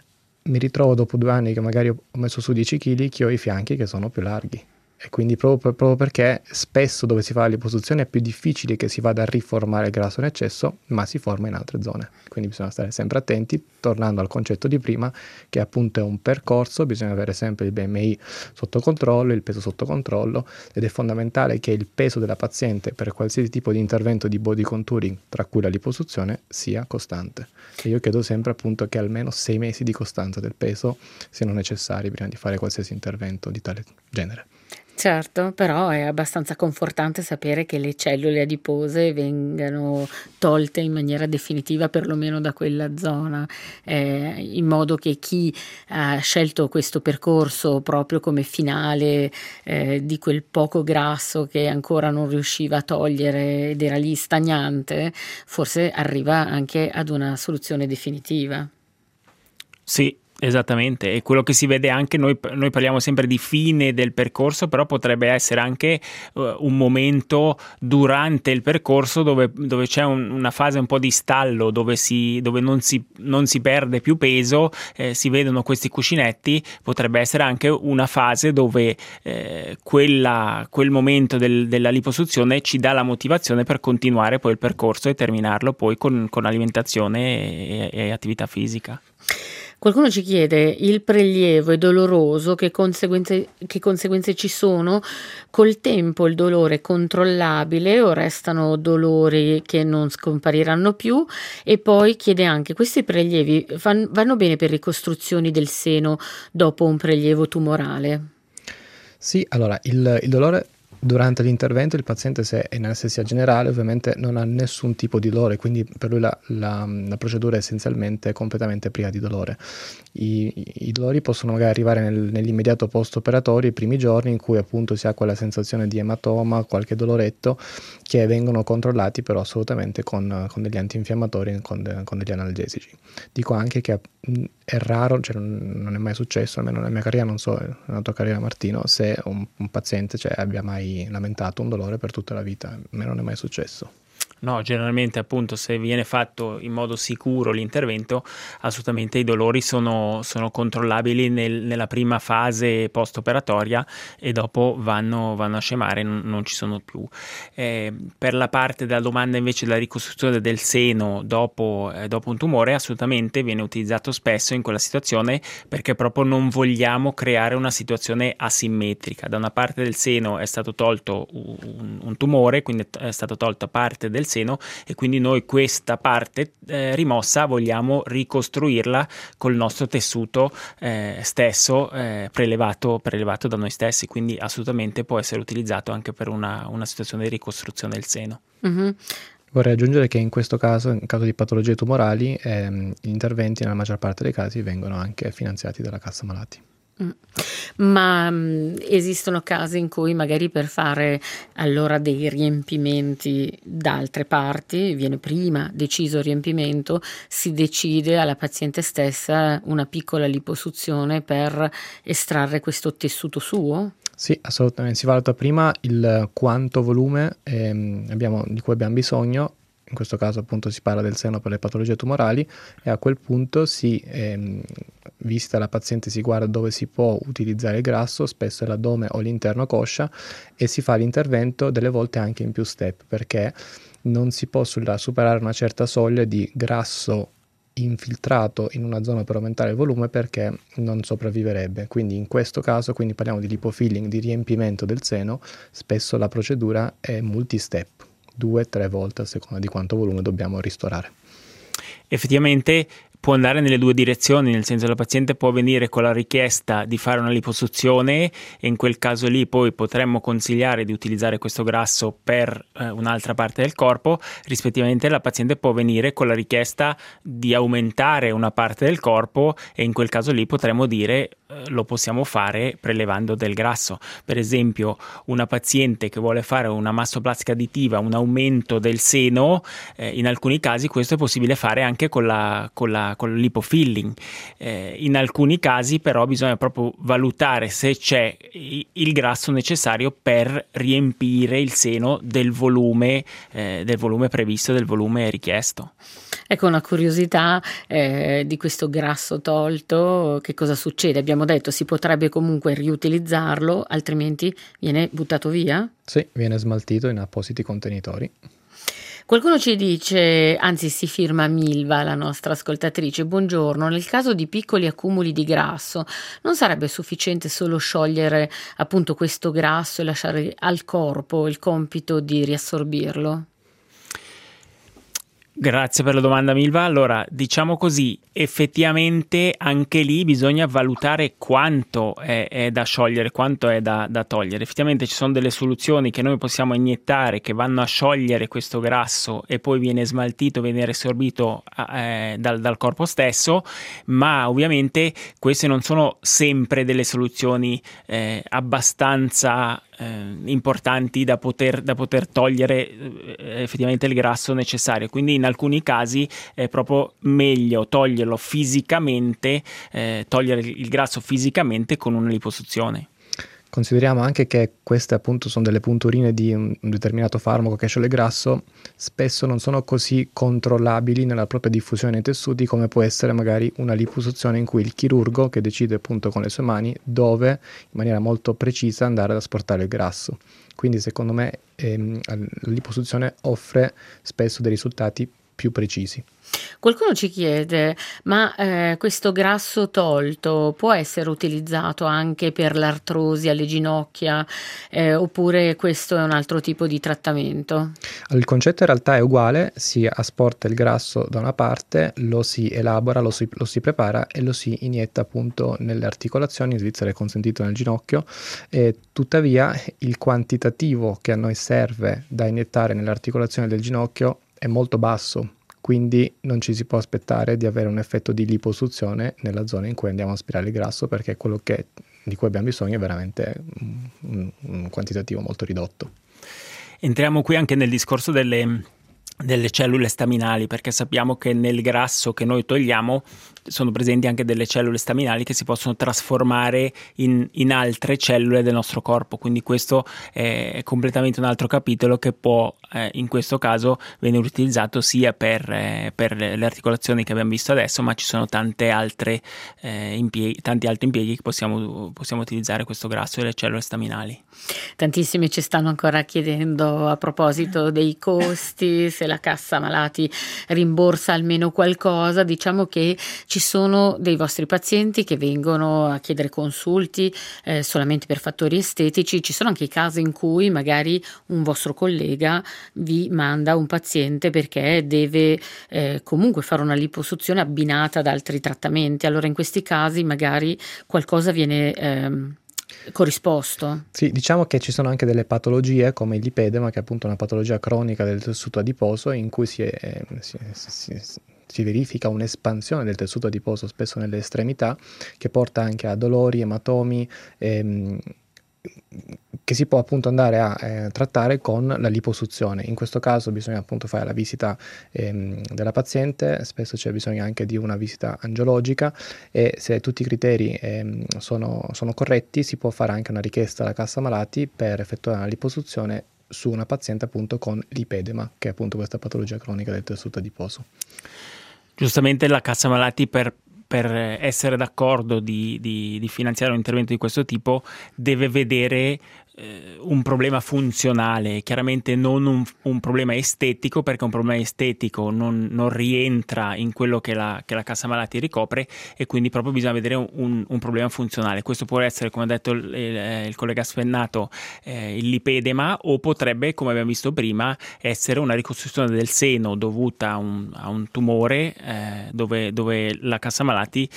mi ritrovo dopo due anni che magari ho messo su dieci chili, che ho i fianchi che sono più larghi. E quindi proprio, proprio perché spesso dove si fa la liposuzione è più difficile che si vada a riformare il grasso in eccesso, ma si forma in altre zone. Quindi bisogna stare sempre attenti, tornando al concetto di prima, che appunto è un percorso, bisogna avere sempre il B M I sotto controllo, il peso sotto controllo, ed è fondamentale che il peso della paziente per qualsiasi tipo di intervento di body contouring, tra cui la liposuzione, sia costante. E io chiedo sempre appunto che almeno sei mesi di costanza del peso siano necessari prima di fare qualsiasi intervento di tale genere. Certo, però è abbastanza confortante sapere che le cellule adipose vengano tolte in maniera definitiva perlomeno da quella zona, eh, in modo che chi ha scelto questo percorso proprio come finale eh, di quel poco grasso che ancora non riusciva a togliere ed era lì stagnante, forse arriva anche ad una soluzione definitiva. Sì. Esattamente, e quello che si vede anche, noi, noi parliamo sempre di fine del percorso, però potrebbe essere anche uh, un momento durante il percorso dove, dove c'è un, una fase un po' di stallo, dove, si, dove non, si, non si perde più peso, eh, si vedono questi cuscinetti. Potrebbe essere anche una fase dove eh, quella, quel momento del, della liposuzione ci dà la motivazione per continuare poi il percorso e terminarlo poi con, con alimentazione e, e attività fisica. Qualcuno ci chiede: il prelievo è doloroso, che conseguenze, che conseguenze ci sono? Col tempo il dolore è controllabile o restano dolori che non scompariranno più? E poi chiede anche: questi prelievi van, vanno bene per ricostruzioni del seno dopo un prelievo tumorale? Sì, allora il, il dolore durante l'intervento, il paziente, se è in anestesia generale, ovviamente non ha nessun tipo di dolore, quindi per lui la, la, la procedura è essenzialmente completamente priva di dolore. I, i dolori possono magari arrivare nel, nell'immediato post-operatorio, i primi giorni in cui appunto si ha quella sensazione di ematoma, qualche doloretto, che vengono controllati però assolutamente con, con degli antinfiammatori, con, de, con degli analgesici. Dico anche che è raro, cioè non, non è mai successo, almeno nella mia carriera, non so, nella tua carriera Martino, se un, un paziente cioè, abbia mai lamentato un dolore per tutta la vita. A me non è mai successo. No, generalmente appunto se viene fatto in modo sicuro l'intervento, assolutamente i dolori sono, sono controllabili nel, nella prima fase post-operatoria e dopo vanno, vanno a scemare, non, non ci sono più. Eh, per la parte della domanda invece della ricostruzione del seno dopo, eh, dopo un tumore, assolutamente viene utilizzato spesso in quella situazione, perché proprio non vogliamo creare una situazione asimmetrica. Da una parte del seno è stato tolto un, un tumore, quindi è stata tolta parte del seno, e quindi noi questa parte eh, rimossa vogliamo ricostruirla col nostro tessuto eh, stesso eh, prelevato, prelevato da noi stessi, quindi assolutamente può essere utilizzato anche per una, una situazione di ricostruzione del seno. Mm-hmm. Vorrei aggiungere che in questo caso, in caso di patologie tumorali, ehm, gli interventi nella maggior parte dei casi vengono anche finanziati dalla cassa malati. Ma mh, esistono casi in cui magari per fare allora dei riempimenti da altre parti, viene prima deciso il riempimento, si decide alla paziente stessa una piccola liposuzione per estrarre questo tessuto suo? Sì, assolutamente. Si valuta prima il quanto volume ehm, abbiamo, di cui abbiamo bisogno. In questo caso appunto si parla del seno per le patologie tumorali, e a quel punto si, ehm, vista la paziente, si guarda dove si può utilizzare il grasso, spesso è l'addome o l'interno coscia, e si fa l'intervento delle volte anche in più step, perché non si può superare una certa soglia di grasso infiltrato in una zona per aumentare il volume, perché non sopravviverebbe. Quindi in questo caso, quindi parliamo di lipofilling, di riempimento del seno, spesso la procedura è multi-step, due, tre volte a seconda di quanto volume dobbiamo ristorare. Effettivamente può andare nelle due direzioni, nel senso che la paziente può venire con la richiesta di fare una liposuzione, e in quel caso lì poi potremmo consigliare di utilizzare questo grasso per eh, un'altra parte del corpo. Rispettivamente la paziente può venire con la richiesta di aumentare una parte del corpo, e in quel caso lì potremmo dire eh, lo possiamo fare prelevando del grasso. Per esempio una paziente che vuole fare una mastoplastica additiva, un aumento del seno, eh, in alcuni casi questo è possibile fare anche con la, con la la, con l'ipofilling. Eh, in alcuni casi però bisogna proprio valutare se c'è il grasso necessario per riempire il seno del volume, eh, del volume previsto, del volume richiesto. Ecco, una curiosità eh, di questo grasso tolto, che cosa succede? Abbiamo detto si potrebbe comunque riutilizzarlo, altrimenti viene buttato via? Sì, viene smaltito in appositi contenitori. Qualcuno ci dice, anzi si firma Milva, la nostra ascoltatrice, buongiorno, nel caso di piccoli accumuli di grasso non sarebbe sufficiente solo sciogliere appunto questo grasso e lasciare al corpo il compito di riassorbirlo? Grazie per la domanda, Milva. Allora, diciamo così, effettivamente anche lì bisogna valutare quanto è, è da sciogliere, quanto è da, da togliere. Effettivamente ci sono delle soluzioni che noi possiamo iniettare che vanno a sciogliere questo grasso e poi viene smaltito, viene riassorbito eh, dal, dal corpo stesso, ma ovviamente queste non sono sempre delle soluzioni eh, abbastanza Eh, importanti da poter, da poter togliere eh, effettivamente il grasso necessario. Quindi in alcuni casi è proprio meglio toglierlo fisicamente, eh, togliere il grasso fisicamente con una liposuzione. Consideriamo anche che queste appunto sono delle punturine di un determinato farmaco che scioglie il grasso, spesso non sono così controllabili nella propria diffusione nei tessuti come può essere magari una liposuzione in cui il chirurgo, che decide appunto con le sue mani dove in maniera molto precisa andare ad asportare il grasso. Quindi secondo me ehm, la liposuzione offre spesso dei risultati più precisi. Qualcuno ci chiede, ma eh, questo grasso tolto può essere utilizzato anche per l'artrosi alle ginocchia eh, oppure questo è un altro tipo di trattamento? Il concetto in realtà è uguale, si asporta il grasso da una parte, lo si elabora, lo si, lo si prepara e lo si inietta appunto nelle articolazioni, in Svizzera è consentito nel ginocchio, e tuttavia il quantitativo che a noi serve da iniettare nelle articolazioni del ginocchio è molto basso. Quindi non ci si può aspettare di avere un effetto di liposuzione nella zona in cui andiamo a aspirare il grasso, perché quello che, di cui abbiamo bisogno è veramente un, un quantitativo molto ridotto. Entriamo qui anche nel discorso delle, delle cellule staminali, perché sappiamo che nel grasso che noi togliamo sono presenti anche delle cellule staminali che si possono trasformare in, in altre cellule del nostro corpo, quindi questo è completamente un altro capitolo che può eh, in questo caso venire utilizzato sia per, eh, per le articolazioni che abbiamo visto adesso, ma ci sono tante altre eh, impieghi, tanti altri impieghi che possiamo, possiamo utilizzare questo grasso e le cellule staminali. Tantissimi ci stanno ancora chiedendo a proposito dei costi, se la cassa malati rimborsa almeno qualcosa. Diciamo che ci sono dei vostri pazienti che vengono a chiedere consulti eh, solamente per fattori estetici, ci sono anche i casi in cui magari un vostro collega vi manda un paziente perché deve eh, comunque fare una liposuzione abbinata ad altri trattamenti, allora in questi casi magari qualcosa viene ehm, corrisposto. Sì, diciamo che ci sono anche delle patologie come il lipedema, che è appunto una patologia cronica del tessuto adiposo in cui si, è, si, si, si, si verifica un'espansione del tessuto adiposo spesso nelle estremità, che porta anche a dolori, ematomi, ehm, che si può appunto andare a eh, trattare con la liposuzione. In questo caso bisogna appunto fare la visita ehm, della paziente, spesso c'è bisogno anche di una visita angiologica e se tutti i criteri ehm, sono, sono corretti si può fare anche una richiesta alla cassa malati per effettuare una liposuzione su una paziente appunto con lipedema, che è appunto questa patologia cronica del tessuto adiposo. Giustamente la cassa malati per per essere d'accordo di, di, di finanziare un intervento di questo tipo deve vedere eh, un problema funzionale, chiaramente non un, un problema estetico, perché un problema estetico non, non rientra in quello che la, che la cassa malati ricopre, e quindi proprio bisogna vedere un, un problema funzionale. Questo può essere, come ha detto il, il, il collega Spennato, eh, il lipedema, o potrebbe, come abbiamo visto prima, essere una ricostruzione del seno dovuta a un, a un tumore eh, dove, dove la cassa malati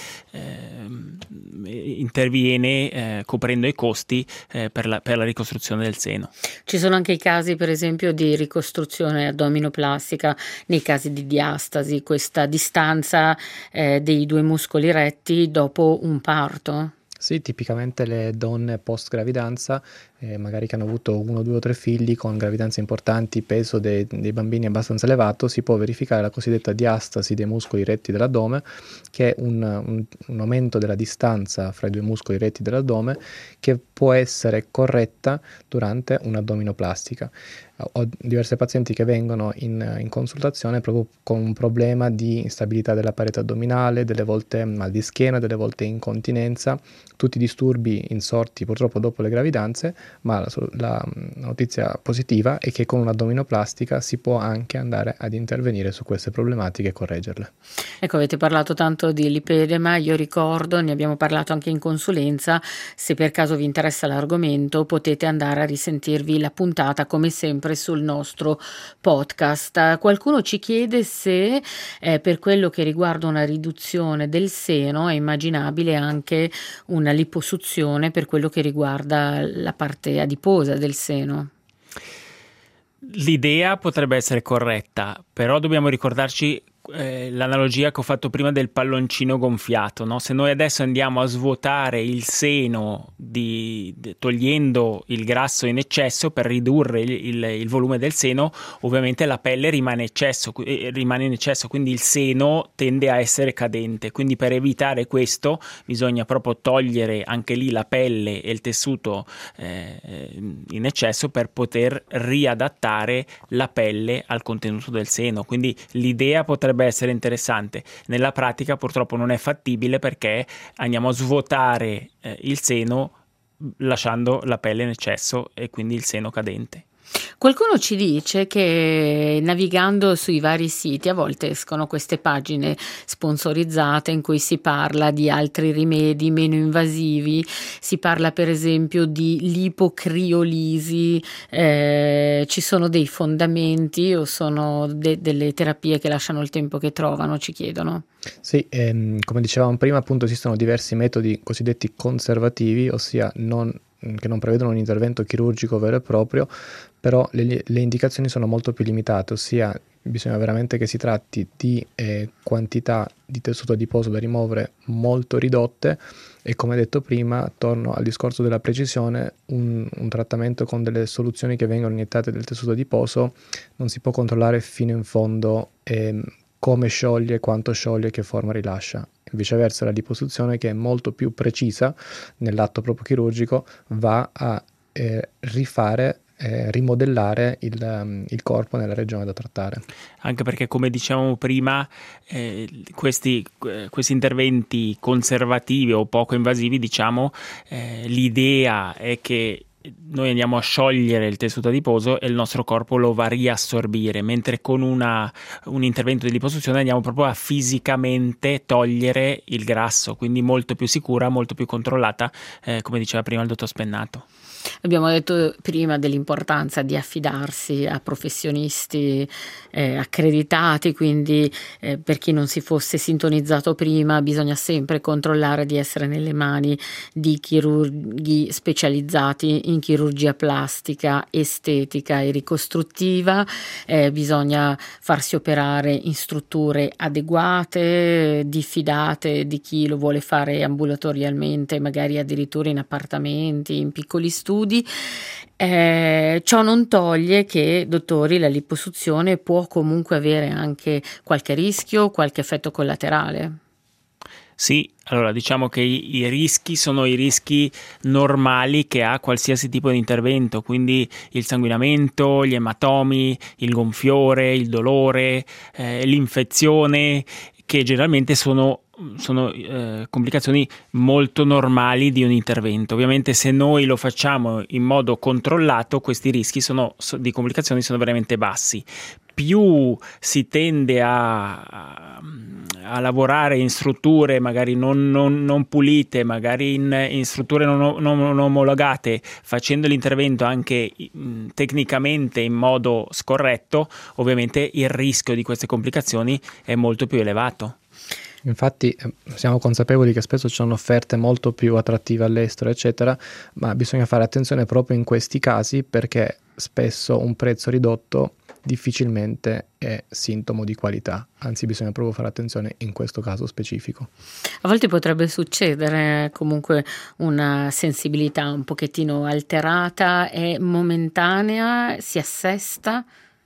eh, interviene eh, coprendo i costi eh, per, la, per la ricostruzione del seno. Ci sono anche i casi per esempio di ricostruzione addominoplastica nei casi di diastasi, questa distanza eh, dei due muscoli retti dopo un parto. Sì, tipicamente le donne post gravidanza, eh, magari che hanno avuto uno, due o tre figli con gravidanze importanti, peso dei, dei bambini abbastanza elevato, si può verificare la cosiddetta diastasi dei muscoli retti dell'addome, che è un, un, un aumento della distanza fra i due muscoli retti dell'addome che può essere corretta durante un'addominoplastica. Ho diverse pazienti che vengono in, in consultazione proprio con un problema di instabilità della parete addominale, delle volte mal di schiena, delle volte incontinenza, tutti disturbi insorti purtroppo dopo le gravidanze, ma la, la notizia positiva è che con un'addominoplastica si può anche andare ad intervenire su queste problematiche e correggerle. Ecco, avete parlato tanto di lipedema, io ricordo, ne abbiamo parlato anche in consulenza, se per caso vi interessa l'argomento potete andare a risentirvi la puntata come sempre sul nostro podcast. Qualcuno ci chiede se eh, per quello che riguarda una riduzione del seno è immaginabile anche una liposuzione per quello che riguarda la parte adiposa del seno. L'idea potrebbe essere corretta, però dobbiamo ricordarci eh, l'analogia che ho fatto prima del palloncino gonfiato, no? Se noi adesso andiamo a svuotare il seno di, di, togliendo il grasso in eccesso per ridurre il, il, il volume del seno, ovviamente la pelle rimane, eccesso, eh, rimane in eccesso, quindi il seno tende a essere cadente. Quindi per evitare questo bisogna proprio togliere anche lì la pelle e il tessuto eh, in eccesso per poter riadattare la pelle al contenuto del seno. Quindi l'idea potrebbe essere interessante, nella pratica purtroppo non è fattibile perché andiamo a svuotare eh, il seno lasciando la pelle in eccesso e quindi il seno cadente. Qualcuno ci dice che navigando sui vari siti a volte escono queste pagine sponsorizzate in cui si parla di altri rimedi meno invasivi, si parla per esempio di lipocriolisi, eh, ci sono dei fondamenti o sono de- delle terapie che lasciano il tempo che trovano, ci chiedono? Sì, ehm, come dicevamo prima, appunto esistono diversi metodi cosiddetti conservativi, ossia non che non prevedono un intervento chirurgico vero e proprio, però le, le indicazioni sono molto più limitate, ossia bisogna veramente che si tratti di eh, quantità di tessuto adiposo da rimuovere molto ridotte e, come detto prima, torno al discorso della precisione, un, un trattamento con delle soluzioni che vengono iniettate del tessuto adiposo non si può controllare fino in fondo eh, come scioglie, quanto scioglie, che forma rilascia. Viceversa, la liposuzione, che è molto più precisa nell'atto proprio chirurgico, va a eh, rifare, eh, rimodellare il, um, il corpo nella regione da trattare. Anche perché, come dicevamo prima, eh, questi, eh, questi interventi conservativi o poco invasivi, diciamo, eh, l'idea è che noi andiamo a sciogliere il tessuto adiposo e il nostro corpo lo va a riassorbire, mentre con una, un intervento di liposuzione andiamo proprio a fisicamente togliere il grasso, quindi molto più sicura, molto più controllata, eh, come diceva prima il dottor Spennato. Abbiamo detto prima dell'importanza di affidarsi a professionisti eh, accreditati, quindi eh, per chi non si fosse sintonizzato prima bisogna sempre controllare di essere nelle mani di chirurghi specializzati in chirurgia plastica, estetica e ricostruttiva, eh, bisogna farsi operare in strutture adeguate, diffidate di chi lo vuole fare ambulatorialmente, magari addirittura in appartamenti, in piccoli studi. Studi. Eh, ciò non toglie che, dottori, la liposuzione può comunque avere anche qualche rischio, qualche effetto collaterale. Sì, allora diciamo che i, i rischi sono i rischi normali che ha qualsiasi tipo di intervento, quindi il sanguinamento, gli ematomi, il gonfiore, il dolore, eh, l'infezione, che generalmente sono sono eh, complicazioni molto normali di un intervento. Ovviamente se noi lo facciamo in modo controllato, questi rischi sono, so, di complicazioni sono veramente bassi. Più si tende a, a, a lavorare in strutture magari non, non, non pulite, magari in, in strutture non, non, non omologate, facendo l'intervento anche mh, tecnicamente in modo scorretto, ovviamente il rischio di queste complicazioni è molto più elevato. Infatti siamo consapevoli che spesso ci sono offerte molto più attrattive all'estero, eccetera, ma bisogna fare attenzione proprio in questi casi perché spesso un prezzo ridotto difficilmente è sintomo di qualità, anzi bisogna proprio fare attenzione in questo caso specifico. A volte potrebbe succedere comunque una sensibilità un pochettino alterata, è momentanea, si assesta?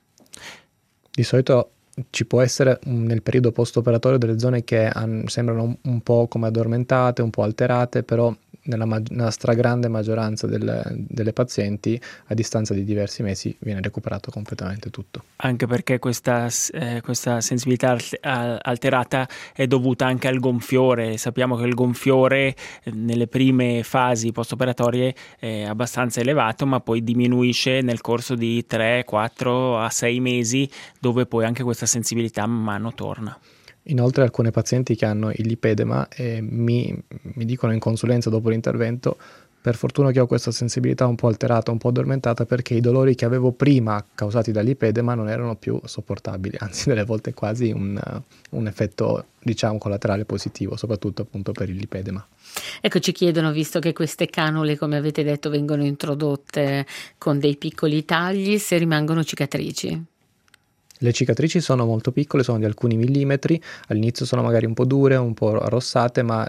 Di solito ci può essere nel periodo post-operatorio delle zone che han, sembrano un, un po' come addormentate, un po' alterate, però nella, mag- nella stragrande maggioranza delle, delle pazienti a distanza di diversi mesi viene recuperato completamente tutto. Anche perché questa, eh, questa sensibilità alterata è dovuta anche al gonfiore. Sappiamo che il gonfiore eh, nelle prime fasi post-operatorie è abbastanza elevato, ma poi diminuisce nel corso di tre, quattro a sei mesi, dove poi anche questa sensibilità man mano torna. Inoltre alcune pazienti che hanno il lipedema eh, mi, mi dicono in consulenza dopo l'intervento: per fortuna che ho questa sensibilità un po' alterata, un po' addormentata, perché i dolori che avevo prima causati dal lipedema non erano più sopportabili, anzi delle volte quasi un, un effetto, diciamo, collaterale positivo, soprattutto appunto per il lipedema. Ecco, ci chiedono, visto che queste canule, come avete detto, vengono introdotte con dei piccoli tagli, se rimangono cicatrici. Le cicatrici sono molto piccole, sono di alcuni millimetri, all'inizio sono magari un po' dure, un po' arrossate, ma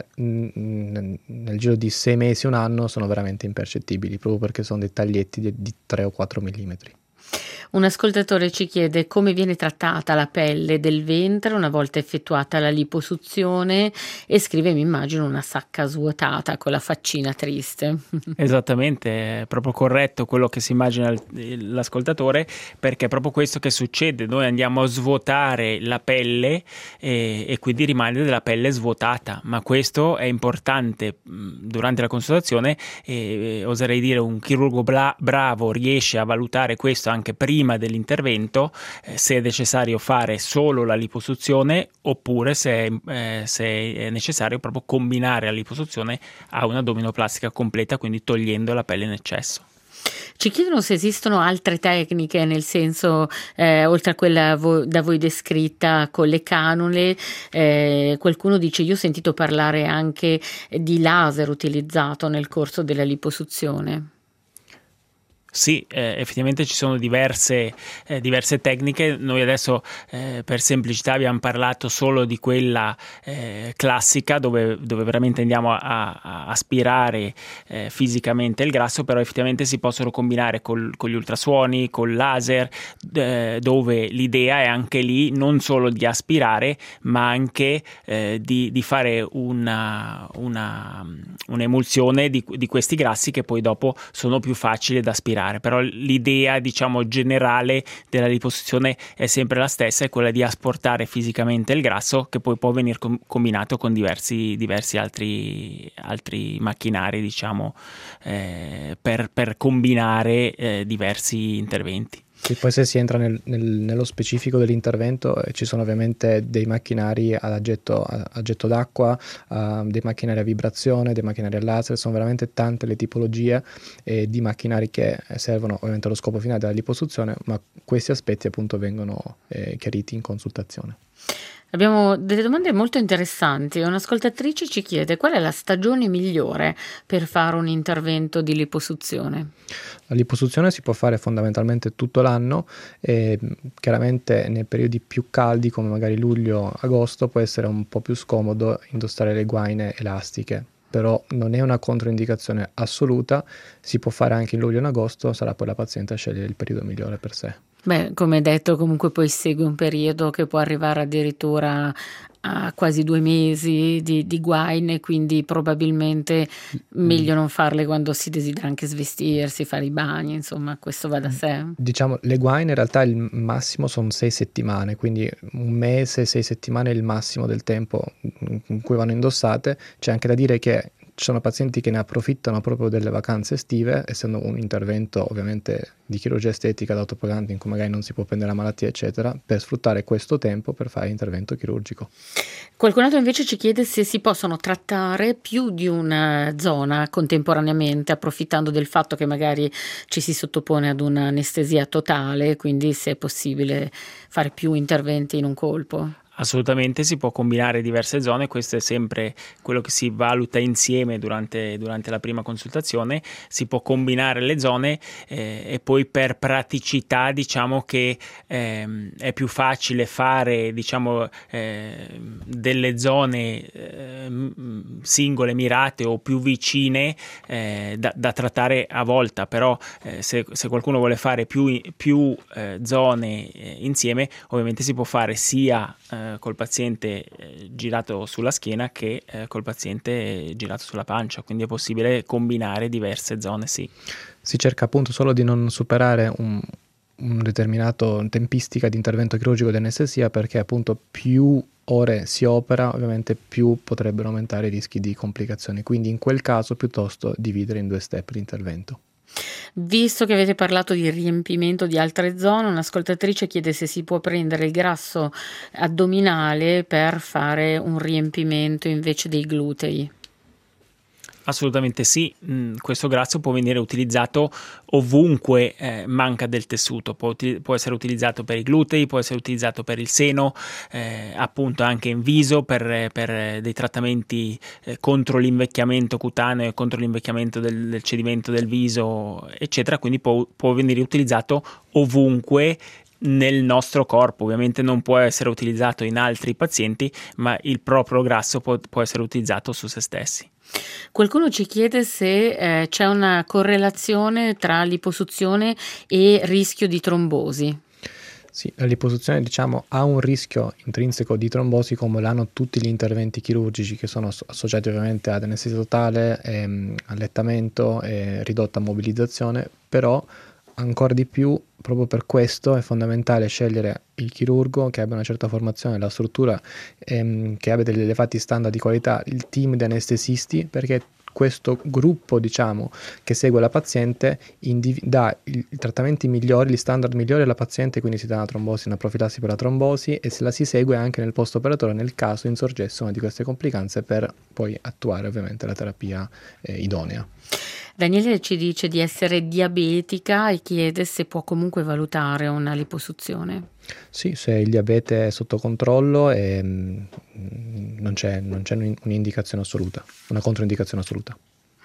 mh, nel giro di sei mesi, un anno, sono veramente impercettibili, proprio perché sono dei taglietti di, di tre o quattro millimetri. Un ascoltatore ci chiede come viene trattata la pelle del ventre una volta effettuata la liposuzione e scrive, mi immagino, una sacca svuotata con la faccina triste. Esattamente, è proprio corretto quello che si immagina l'ascoltatore, perché è proprio questo che succede. Noi andiamo a svuotare la pelle e, e quindi rimane della pelle svuotata, ma questo è importante durante la consultazione e, e oserei dire un chirurgo bra- bravo riesce a valutare questo anche prima dell'intervento, eh, se è necessario fare solo la liposuzione oppure se, eh, se è necessario proprio combinare la liposuzione a un'addominoplastica completa, quindi togliendo la pelle in eccesso. Ci chiedono se esistono altre tecniche, nel senso, eh, oltre a quella vo- da voi descritta con le canule, eh, qualcuno dice: io ho sentito parlare anche di laser utilizzato nel corso della liposuzione. Sì, eh, effettivamente ci sono diverse, eh, diverse tecniche. Noi adesso eh, per semplicità abbiamo parlato solo di quella eh, classica dove, dove veramente andiamo a, a aspirare eh, fisicamente il grasso, però effettivamente si possono combinare col, con gli ultrasuoni, col laser, eh, dove l'idea è anche lì non solo di aspirare ma anche eh, di, di fare una, una, un'emulsione di, di questi grassi che poi dopo sono più facili da aspirare. Però l'idea, diciamo, generale della liposuzione è sempre la stessa, è quella di asportare fisicamente il grasso, che poi può venire com- combinato con diversi, diversi altri, altri macchinari, diciamo, eh, per, per combinare eh, diversi interventi. E poi se si entra nel, nel, nello specifico dell'intervento eh, ci sono ovviamente dei macchinari a getto, a, a getto d'acqua, uh, dei macchinari a vibrazione, dei macchinari a laser, sono veramente tante le tipologie eh, di macchinari che servono ovviamente allo scopo finale della liposuzione, ma questi aspetti appunto vengono eh, chiariti in consultazione. Abbiamo delle domande molto interessanti. Un'ascoltatrice ci chiede: qual è la stagione migliore per fare un intervento di liposuzione? La liposuzione si può fare fondamentalmente tutto l'anno e chiaramente nei periodi più caldi come magari luglio-agosto può essere un po' più scomodo indossare le guaine elastiche, però non è una controindicazione assoluta, si può fare anche in luglio e in agosto, sarà poi la paziente a scegliere il periodo migliore per sé. Beh, come detto, comunque poi segue un periodo che può arrivare addirittura a quasi due mesi di, di guaine, quindi probabilmente meglio non farle quando si desidera anche svestirsi, fare i bagni, insomma, questo va da sé. Diciamo, le guaine in realtà il massimo sono sei settimane, quindi un mese, sei settimane è il massimo del tempo in cui vanno indossate. C'è anche da dire che ci sono pazienti che ne approfittano proprio delle vacanze estive, essendo un intervento ovviamente di chirurgia estetica da autopagante in cui magari non si può prendere la malattia eccetera, per sfruttare questo tempo per fare intervento chirurgico. Qualcun altro invece ci chiede se si possono trattare più di una zona contemporaneamente, approfittando del fatto che magari ci si sottopone ad un'anestesia totale, quindi se è possibile fare più interventi in un colpo. Assolutamente si può combinare diverse zone, questo è sempre quello che si valuta insieme durante, durante la prima consultazione. Si può combinare le zone eh, e poi per praticità diciamo che ehm, è più facile fare diciamo eh, delle zone eh, singole, mirate o più vicine eh, da, da trattare a volta, però eh, se, se qualcuno vuole fare più, più eh, zone eh, insieme, ovviamente si può fare sia eh, col paziente eh, girato sulla schiena che eh, col paziente girato sulla pancia, quindi è possibile combinare diverse zone, sì. Si cerca appunto solo di non superare un, un determinato tempistica di intervento chirurgico di anestesia, perché appunto più ore si opera, ovviamente più potrebbero aumentare i rischi di complicazioni, quindi in quel caso piuttosto dividere in due step l'intervento. Visto che avete parlato di riempimento di altre zone, un'ascoltatrice chiede se si può prendere il grasso addominale per fare un riempimento invece dei glutei. Assolutamente sì, mm, questo grasso può venire utilizzato ovunque eh, manca del tessuto, può, uti- può essere utilizzato per i glutei, può essere utilizzato per il seno, eh, appunto anche in viso per, per dei trattamenti eh, contro l'invecchiamento cutaneo e contro l'invecchiamento del, del cedimento del viso, eccetera, quindi può, può venire utilizzato ovunque nel nostro corpo. Ovviamente non può essere utilizzato in altri pazienti, ma il proprio grasso può, può essere utilizzato su se stessi. Qualcuno ci chiede se eh, c'è una correlazione tra liposuzione e rischio di trombosi. Sì, la liposuzione diciamo ha un rischio intrinseco di trombosi, come l'hanno tutti gli interventi chirurgici che sono associati ovviamente ad anestesia totale, ehm, allettamento e ridotta mobilizzazione, però ancora di più, proprio per questo è fondamentale scegliere il chirurgo che abbia una certa formazione, la struttura ehm, che abbia degli elevati standard di qualità, il team di anestesisti, perché questo gruppo diciamo che segue la paziente indiv- dà i, i trattamenti migliori, gli standard migliori alla paziente, quindi si dà una trombosi, una profilassi per la trombosi, e se la si segue anche nel post operatorio nel caso insorgesse una di queste complicanze, per poi attuare ovviamente la terapia eh, idonea. Daniele ci dice di essere diabetica e chiede se può comunque valutare una liposuzione. Sì, se il diabete è sotto controllo e mh, non c'è, non c'è un'indicazione assoluta, una controindicazione assoluta.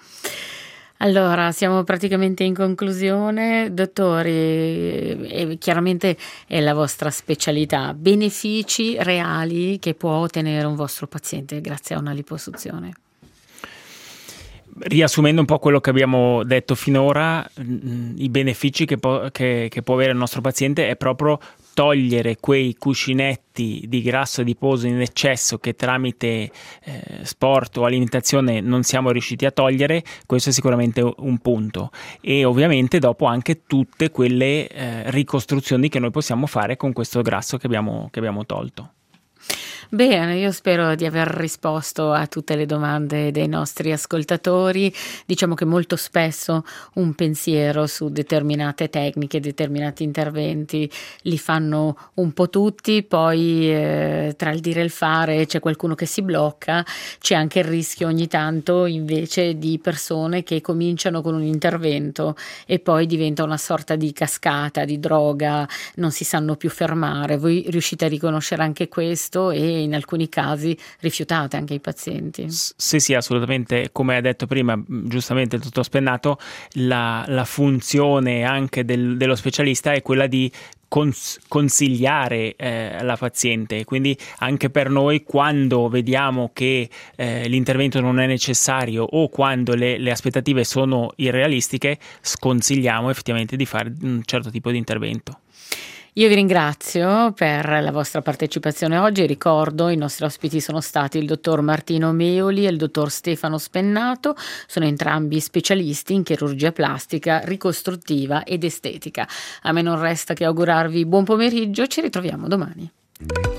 Allora, siamo praticamente in conclusione. Dottori, e chiaramente è la vostra specialità, benefici reali che può ottenere un vostro paziente grazie a una liposuzione? Riassumendo un po' quello che abbiamo detto finora, i benefici che, po- che, che può avere il nostro paziente è proprio togliere quei cuscinetti di grasso adiposo in eccesso che tramite eh, sport o alimentazione non siamo riusciti a togliere. Questo è sicuramente un punto, e ovviamente dopo anche tutte quelle eh, ricostruzioni che noi possiamo fare con questo grasso che abbiamo, che abbiamo tolto. Bene, io spero di aver risposto a tutte le domande dei nostri ascoltatori. Diciamo che molto spesso un pensiero su determinate tecniche, determinati interventi li fanno un po' tutti, poi eh, tra il dire e il fare c'è qualcuno che si blocca, c'è anche il rischio ogni tanto invece di persone che cominciano con un intervento e poi diventa una sorta di cascata, di droga, non si sanno più fermare. Voi riuscite a riconoscere anche questo e in alcuni casi rifiutate anche i pazienti? Sì, sì, assolutamente. Come ha detto prima giustamente il dottor Spennato, la, la funzione anche del, dello specialista è quella di cons- consigliare eh, la paziente, quindi anche per noi, quando vediamo che eh, l'intervento non è necessario o quando le, le aspettative sono irrealistiche, sconsigliamo effettivamente di fare un certo tipo di intervento. Io vi ringrazio per la vostra partecipazione oggi. Ricordo, i nostri ospiti sono stati il dottor Martino Meoli e il dottor Stefano Spennato. Sono entrambi specialisti in chirurgia plastica, ricostruttiva ed estetica. A me non resta che augurarvi buon pomeriggio, ci ritroviamo domani.